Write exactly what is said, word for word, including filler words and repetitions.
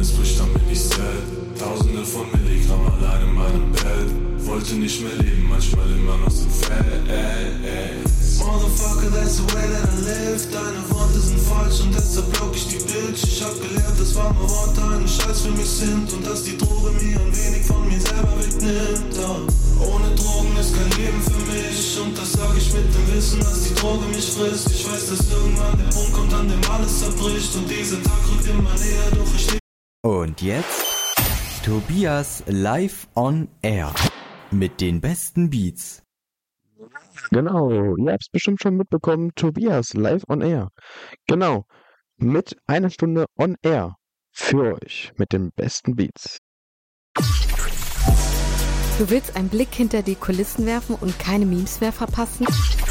es bricht, dann bin ich sad. Tausende von Milligramm allein in meinem Bett. Wollte nicht mehr leben, manchmal immer noch so fett. Motherfucker, that's the way that I live. Deine Worte sind falsch und deshalb block ich die Bitch. Ich hab gelernt, dass warme Worte einen Scheiß für mich sind und dass die Droge mir ein wenig von mir selber wegnimmt. Ja. Ohne Drogen ist kein Leben für mich und das sag ich mit dem Wissen, dass die Droge mich frisst. Ich weiß, dass irgendwann der Punkt kommt, an dem alles zerbricht und dieser Tag rückt immer näher, doch ich steh. Und jetzt Tobias live on air mit den besten Beats. Genau, ihr habt es bestimmt schon mitbekommen, Tobias live on air. Genau, mit einer Stunde on air für euch mit den besten Beats. Du willst einen Blick hinter die Kulissen werfen und keine Memes mehr verpassen?